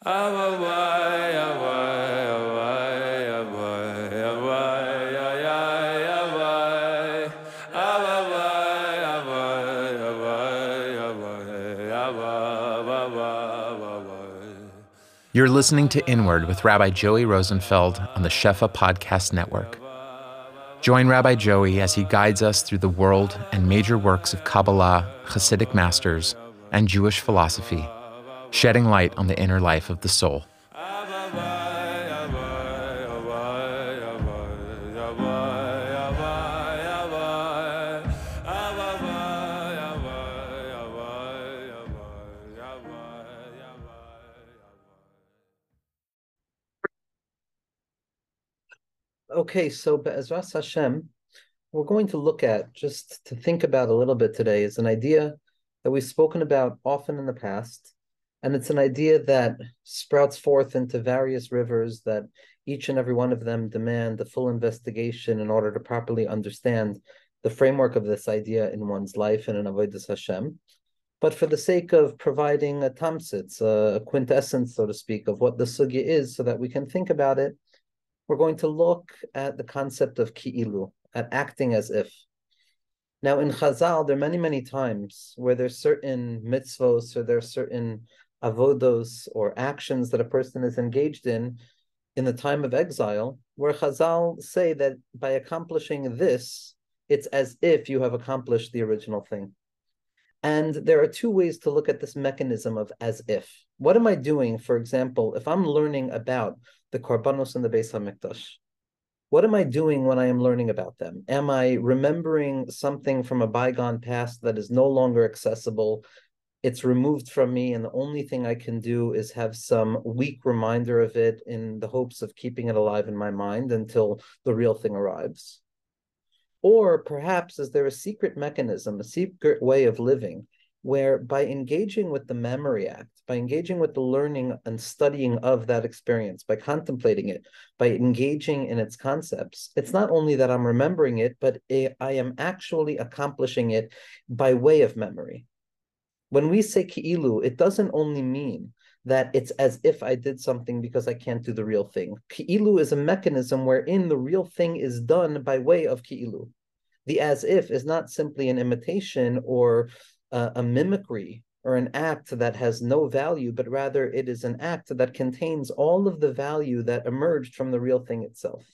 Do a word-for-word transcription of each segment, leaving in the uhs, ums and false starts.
You're listening to Inward with Rabbi Joey Rosenfeld on the Shefa Podcast Network. Join Rabbi Joey as he guides us through the world and major works of Kabbalah, Hasidic masters, and Jewish philosophy, shedding light on the inner life of the soul. Okay, so Be'ezras Hashem, we're going to look at, just to think about a little bit today, is an idea that we've spoken about often in the past, and it's an idea that sprouts forth into various rivers that each and every one of them demand a full investigation in order to properly understand the framework of this idea in one's life and in Avodas Hashem. But for the sake of providing a tamsitz, a quintessence, so to speak, of what the sugya is, so that we can think about it, we're going to look at the concept of ki'ilu, at acting as if. Now, in Chazal, there are many, many times where there's certain mitzvos or there are certain avodos or actions that a person is engaged in in the time of exile, where Chazal say that by accomplishing this, it's as if you have accomplished the original thing. And there are two ways to look at this mechanism of as if. What am I doing, for example, if I'm learning about the Korbanos and the Beis HaMikdash? What am I doing when I am learning about them? Am I remembering something from a bygone past that is no longer accessible? It's removed from me, and the only thing I can do is have some weak reminder of it in the hopes of keeping it alive in my mind until the real thing arrives? Or perhaps is there a secret mechanism, a secret way of living, where by engaging with the memory act, by engaging with the learning and studying of that experience, by contemplating it, by engaging in its concepts, it's not only that I'm remembering it, but I am actually accomplishing it by way of memory. When we say ki'ilu, it doesn't only mean that it's as if I did something because I can't do the real thing. Ki'ilu is a mechanism wherein the real thing is done by way of ki'ilu. The as if is not simply an imitation or uh, a mimicry or an act that has no value, but rather it is an act that contains all of the value that emerged from the real thing itself.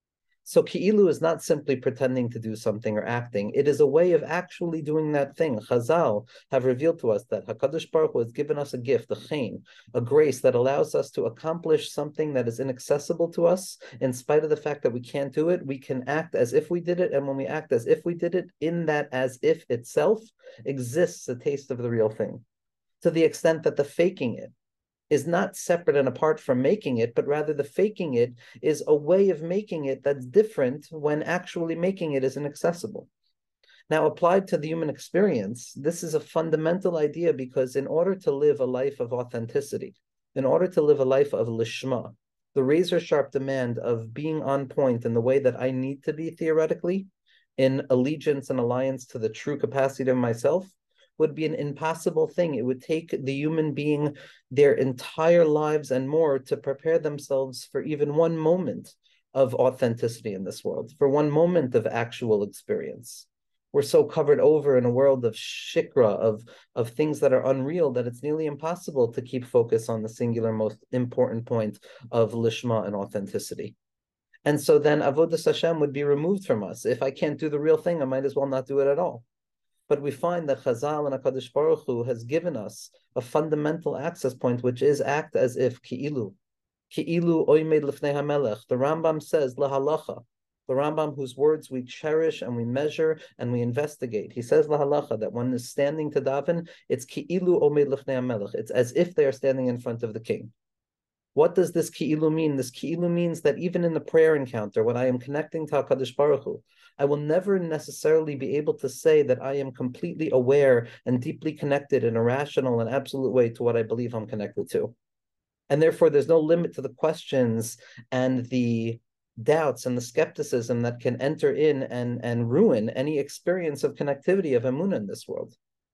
So ki'ilu is not simply pretending to do something or acting. It is a way of actually doing that thing. Chazal have revealed to us that HaKadosh Baruch Hu has given us a gift, a chen, a grace that allows us to accomplish something that is inaccessible to us. In spite of the fact that we can't do it, we can act as if we did it. And when we act as if we did it, in that as if itself exists a taste of the real thing. To the extent that the faking it is not separate and apart from making it, but rather the faking it is a way of making it that's different when actually making it is inaccessible. Now, applied to the human experience, this is a fundamental idea because in order to live a life of authenticity, in order to live a life of lishma, the razor-sharp demand of being on point in the way that I need to be theoretically, in allegiance and alliance to the true capacity of myself, would be an impossible thing. It would take the human being their entire lives and more to prepare themselves for even one moment of authenticity in this world, for one moment of actual experience. We're so covered over in a world of shikra, of, of things that are unreal, that it's nearly impossible to keep focus on the singular most important point of lishma and authenticity. And so then Avodas Hashem would be removed from us. If I can't do the real thing, I might as well not do it at all. But we find that Chazal and HaKadosh Baruch Hu has given us a fundamental access point, which is act as if ki'ilu. Ki'ilu oimed lifnei hamelech. The Rambam says, lahalacha. The Rambam, whose words we cherish and we measure and we investigate. He says, lahalacha, that one is standing to daven, it's ki'ilu oimed lifnei hamelech. It's as if they are standing in front of the king. What does this ki'ilu mean? This ki'ilu means that even in the prayer encounter, when I am connecting to HaKadosh Baruch Hu, I will never necessarily be able to say that I am completely aware and deeply connected in a rational and absolute way to what I believe I'm connected to. And therefore, there's no limit to the questions and the doubts and the skepticism that can enter in and, and ruin any experience of connectivity of emunah in this world.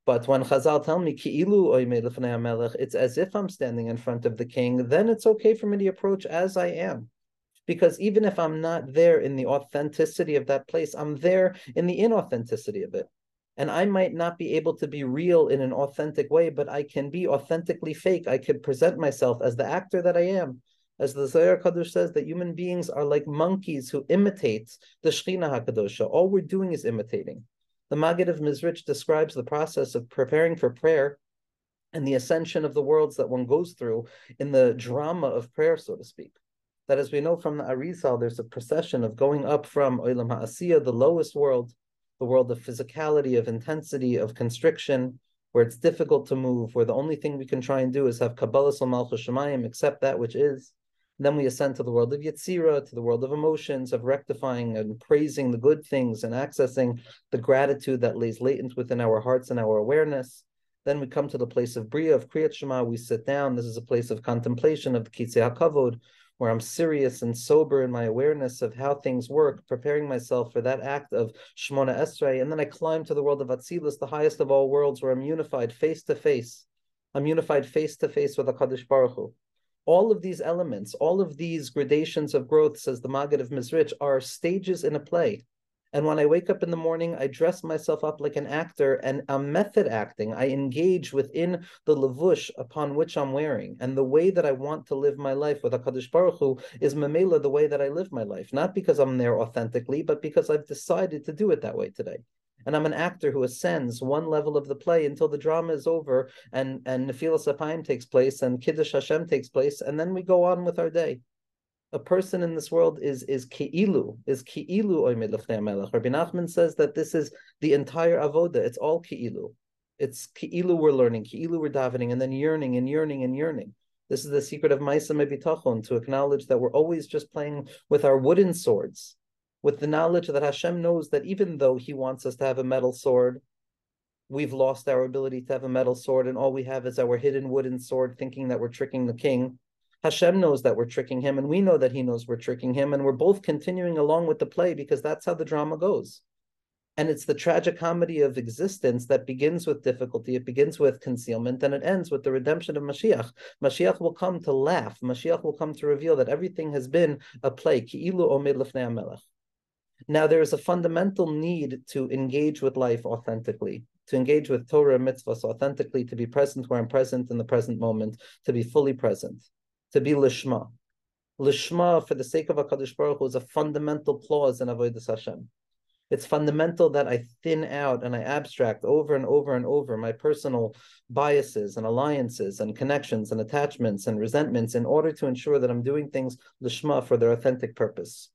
But when Chazal tell me, Ki'ilu oimei lefnei hamelech, it's as if I'm standing in front of the king, then it's okay for me to approach as I am. Because even if I'm not there in the authenticity of that place, I'm there in the inauthenticity of it. And I might not be able to be real in an authentic way, but I can be authentically fake. I could present myself as the actor that I am. As the Zohar Kadosh says, that human beings are like monkeys who imitate the Shechina HaKadosha. All we're doing is imitating. The Maggid of Mizrich describes the process of preparing for prayer and the ascension of the worlds that one goes through in the drama of prayer, so to speak. That, as we know from the Arizal, there's a procession of going up from Olam HaAsiyah, the lowest world, the world of physicality, of intensity, of constriction, where it's difficult to move, where the only thing we can try and do is have Kabbalas Malchus Shemayim, accept that which is. And then we ascend to the world of Yetzirah, to the world of emotions, of rectifying and praising the good things and accessing the gratitude that lays latent within our hearts and our awareness. Then we come to the place of Bria, of Kriyat Shema. We sit down. This is a place of contemplation, of the Kitzei HaKavod, where I'm serious and sober in my awareness of how things work, preparing myself for that act of Shmona Esrei. And then I climb to the world of Atzilus, the highest of all worlds, where I'm unified face to face. I'm unified face to face with HaKadosh Baruch Hu. All of these elements, all of these gradations of growth, says the Maggid of Mizrich, are stages in a play. And when I wake up in the morning, I dress myself up like an actor, and I'm method acting. I engage within the levush upon which I'm wearing. And the way that I want to live my life with HaKadosh Baruch Hu is memela the way that I live my life. Not because I'm there authentically, but because I've decided to do it that way today. And I'm an actor who ascends one level of the play until the drama is over and, and Nefilas Apayim takes place and Kiddush Hashem takes place, and then we go on with our day. A person in this world is is ki'ilu, is ki'ilu oimid lefnei hamelech. Rabbi Nachman says that this is the entire avoda. It's all ki'ilu. It's ki'ilu we're learning, ki'ilu we're davening, and then yearning and yearning and yearning. This is the secret of Ma'aseh Bitachon, to acknowledge that we're always just playing with our wooden swords, with the knowledge that Hashem knows that even though He wants us to have a metal sword, we've lost our ability to have a metal sword, and all we have is our hidden wooden sword, thinking that we're tricking the king. Hashem knows that we're tricking Him, and we know that He knows we're tricking Him, and we're both continuing along with the play because that's how the drama goes. And it's the tragic comedy of existence that begins with difficulty, it begins with concealment, and it ends with the redemption of Mashiach. Mashiach will come to laugh. Mashiach will come to reveal that everything has been a play. Ki'ilu omed lefnei hamelech. Now, there is a fundamental need to engage with life authentically, to engage with Torah and mitzvahs authentically, to be present where I'm present in the present moment, to be fully present, to be lishma. Lishma, for the sake of HaKadosh Baruch Hu, is a fundamental clause in Avodas Hashem. It's fundamental that I thin out and I abstract over and over and over my personal biases and alliances and connections and attachments and resentments in order to ensure that I'm doing things lishma, for their authentic purpose.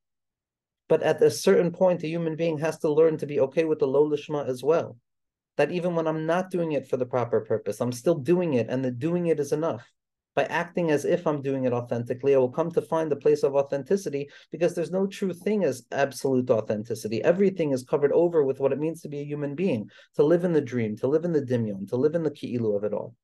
But at a certain point, a human being has to learn to be okay with the lo lishma as well. That even when I'm not doing it for the proper purpose, I'm still doing it, and the doing it is enough. By acting as if I'm doing it authentically, I will come to find the place of authenticity, because there's no true thing as absolute authenticity. Everything is covered over with what it means to be a human being, to live in the dream, to live in the dimyon, to live in the ki'ilu of it all.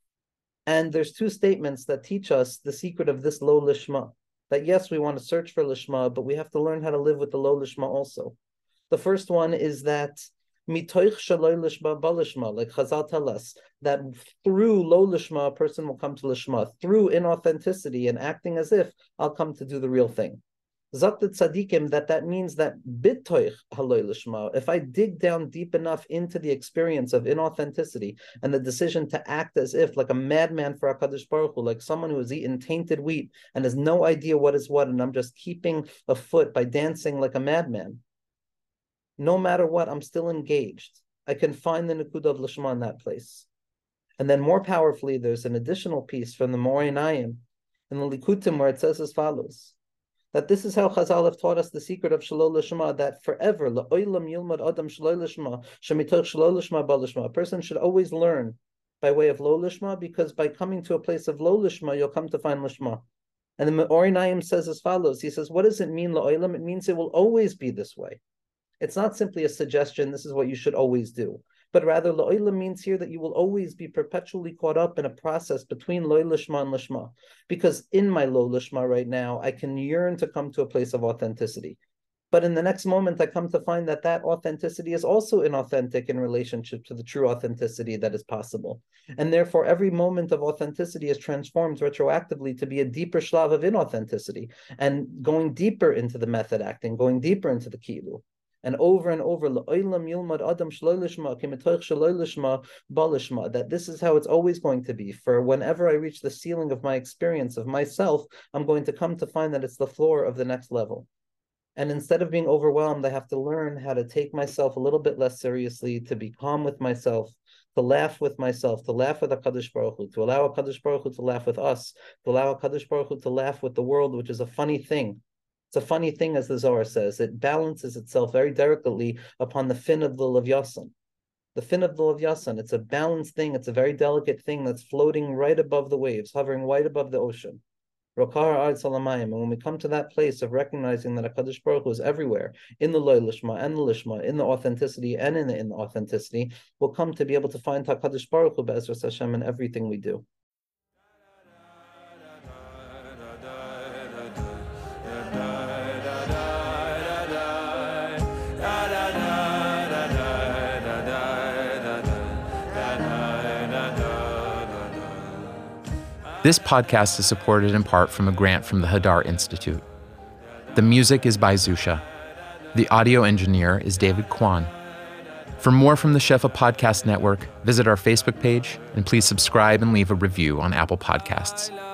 And there's two statements that teach us the secret of this lo lishma. That yes, we want to search for lishma, but we have to learn how to live with the lo lishma also. The first one is that mitoich shaloi lishma balishma, like Chazal tell us, that through lo lishma, a person will come to lishma. Through inauthenticity and acting as if, I'll come to do the real thing. Zaktat tzadikim, that that means that bitoich haloi lishma, if I dig down deep enough into the experience of inauthenticity and the decision to act as if, like a madman for HaKadosh Baruch Hu, like someone who has eaten tainted wheat and has no idea what is what, and I'm just keeping a foot by dancing like a madman, no matter what, I'm still engaged. I can find the Nakuda of Lishma in that place. And then more powerfully, there's an additional piece from the Morinayim in the Likutim, where it says as follows, that this is how Chazal have taught us the secret of Shelo Lishma, that forever, La'olam Yilmad Adam Shelo Lishma, Shemitoch Shelo Lishma Ba Lishma. A person should always learn by way of Lo Lishma, because by coming to a place of Lo Lishma, you'll come to find Lishma. And the Morinayim says as follows, he says, what does it mean, La'olam? It means it will always be this way. It's not simply a suggestion, this is what you should always do. But rather, Lo'ila means here that you will always be perpetually caught up in a process between Lo Lishma and Lishma. Because in my Lo Lishma right now, I can yearn to come to a place of authenticity. But in the next moment, I come to find that that authenticity is also inauthentic in relationship to the true authenticity that is possible. And therefore, every moment of authenticity is transformed retroactively to be a deeper shlav of inauthenticity and going deeper into the method acting, going deeper into the kilu. And over and over, that this is how it's always going to be. For whenever I reach the ceiling of my experience of myself, I'm going to come to find that it's the floor of the next level. And instead of being overwhelmed, I have to learn how to take myself a little bit less seriously, to be calm with myself, to laugh with myself, to laugh with HaKadosh Baruch Hu, to allow HaKadosh Baruch Hu to laugh with us, to allow HaKadosh Baruch Hu to laugh with the world, which is a funny thing. It's a funny thing, as the Zohar says. It balances itself very delicately upon the fin of the Levyasan. The fin of the Levyasan, it's a balanced thing. It's a very delicate thing that's floating right above the waves, hovering right above the ocean. And when we come to that place of recognizing that HaKadosh Baruch Hu is everywhere, in the Lo Lishma and the Lishma, in the authenticity and in the inauthenticity, we'll come to be able to find HaKadosh Baruch Hu Be'ezras Hashem in everything we do. This podcast is supported in part from a grant from the Hadar Institute. The music is by Zusha. The audio engineer is David Kwan. For more from the Shefa Podcast Network, visit our Facebook page and please subscribe and leave a review on Apple Podcasts.